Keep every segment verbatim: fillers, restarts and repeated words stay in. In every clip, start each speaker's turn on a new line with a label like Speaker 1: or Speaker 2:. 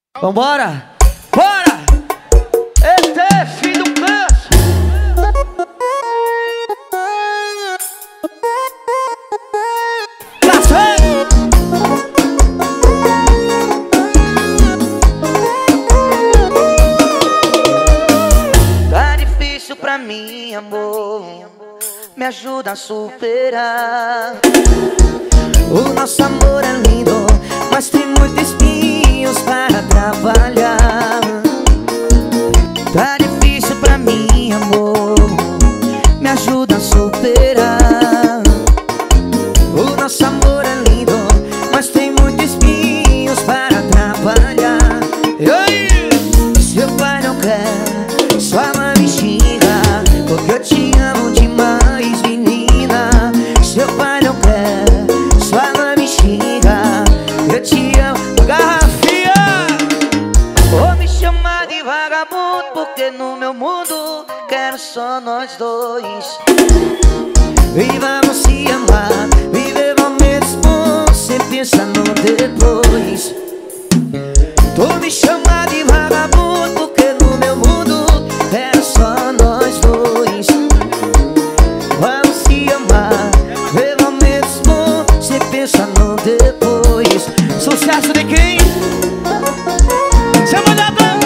Speaker 1: Vambora! Bora! Esse é filho do canso! Tá difícil pra mim, amor, me ajuda a superar. O nosso amor é lindo, mas tem muitos espinhos para trabalhar. Tá difícil pra mim, amor, me ajuda a superar. O nosso amor é lindo, mas tem muitos espinhos para trabalhar. E aí? Seu pai não quer, sua mãe me xinga, porque eu te amo demais, menina. Seu pai não quer, sua mãe me xinga, eu te amo, garrafinha. Vou me chamar de vagabundo, porque no meu mundo quero só nós dois. E vamos se amar, viver momentos bons, sem pensar no depois. Tu me chama de vagabundo, porque no meu mundo quero só nós dois. Vamos se amar, viver momentos bons, sem pensar no depois. Sucesso de quem? Chama de Adão!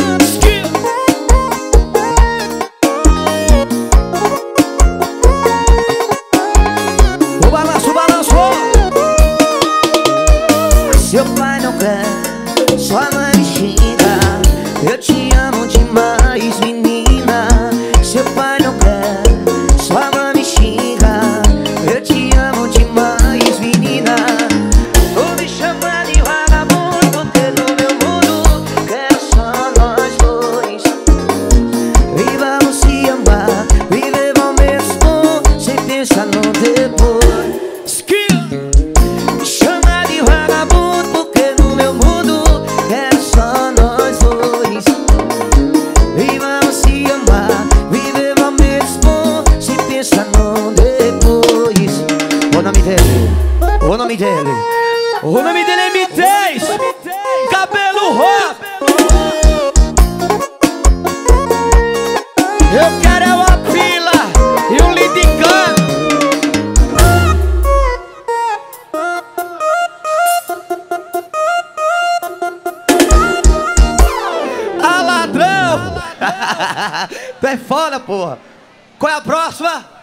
Speaker 1: O balanço, o balanço! Seu pai não quer, sua mãe me xinga, eu te amo demais, menina. Seu pai não quer, sua mãe me xinga, eu te amo demais, menina. Tu me chama de vagabundo, porque no meu mundo quero só nós dois. E vamos se amar, viver momentos bons, sem pensar no depois. Me chama de vagabundo, porque no meu mundo quero só nós dois. E vamos se amar, viver momentos bons, sem pensar no depois. O nome dele, o nome dele, o nome dele é M dez, cabelo rosa. Eu quero é uma pila e um lindicano. Ah, ladrão! Tu é foda, porra! Qual é a próxima?